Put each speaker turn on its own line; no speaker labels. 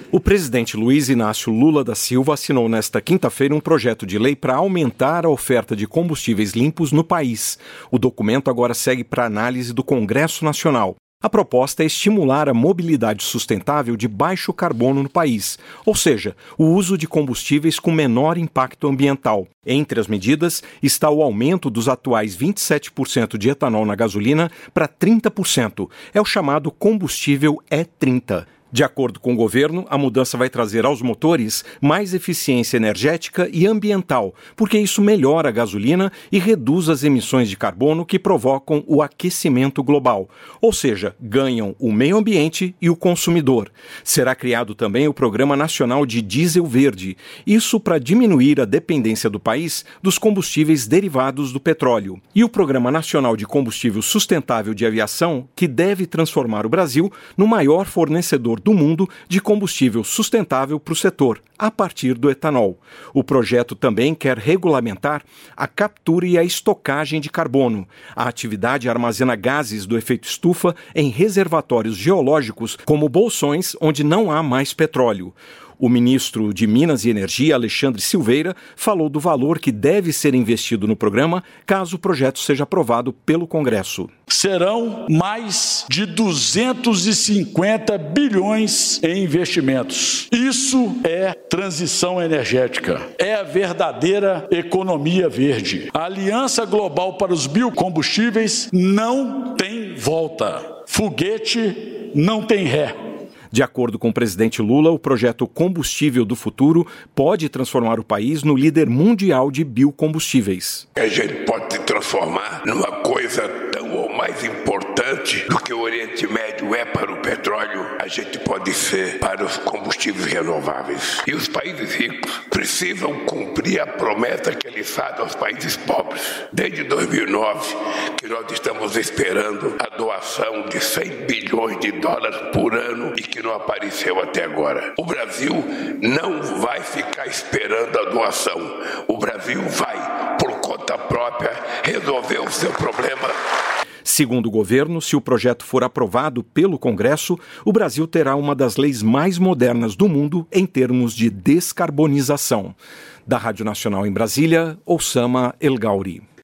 O presidente Luiz Inácio Lula da Silva assinou nesta quinta-feira um projeto de lei para aumentar a oferta de combustíveis limpos no país. O documento agora segue para análise do Congresso Nacional. A proposta é estimular a mobilidade sustentável de baixo carbono no país, ou seja, o uso de combustíveis com menor impacto ambiental. Entre as medidas está o aumento dos atuais 27% de etanol na gasolina para 30%. É o chamado combustível E30. De acordo com o governo, a mudança vai trazer aos motores mais eficiência energética e ambiental, porque isso melhora a gasolina e reduz as emissões de carbono que provocam o aquecimento global. Ou seja, ganham o meio ambiente e o consumidor. Será criado também o Programa Nacional de Diesel Verde, isso para diminuir a dependência do país dos combustíveis derivados do petróleo. E o Programa Nacional de Combustível Sustentável de Aviação, que deve transformar o Brasil no maior fornecedor do mundo de combustível sustentável para o setor, a partir do etanol. O projeto também quer regulamentar a captura e a estocagem de carbono. A atividade armazena gases do efeito estufa em reservatórios geológicos, como bolsões onde não há mais petróleo. O ministro de Minas e Energia, Alexandre Silveira, falou do valor que deve ser investido no programa caso o projeto seja aprovado pelo Congresso.
Serão mais de 250 bilhões em investimentos. Isso é transição energética. É a verdadeira economia verde. A Aliança Global para os Biocombustíveis não tem volta. Foguete não tem ré.
De acordo com o presidente Lula, o projeto Combustível do Futuro pode transformar o país no líder mundial de biocombustíveis.
A gente pode se transformar numa coisa tão ou mais importante do que o Oriente Médio é para o petróleo, a gente pode ser para os combustíveis renováveis. E os países ricos precisam cumprir a promessa que eles fazem aos países pobres. Desde 2009, que nós estamos esperando a doação de 100 bilhões de dólares por ano e que não apareceu até agora. O Brasil não vai ficar esperando a doação. O Brasil vai, por conta própria, resolver o seu problema.
Segundo o governo, se o projeto for aprovado pelo Congresso, o Brasil terá uma das leis mais modernas do mundo em termos de descarbonização. Da Rádio Nacional em Brasília, Oussama El Gauri.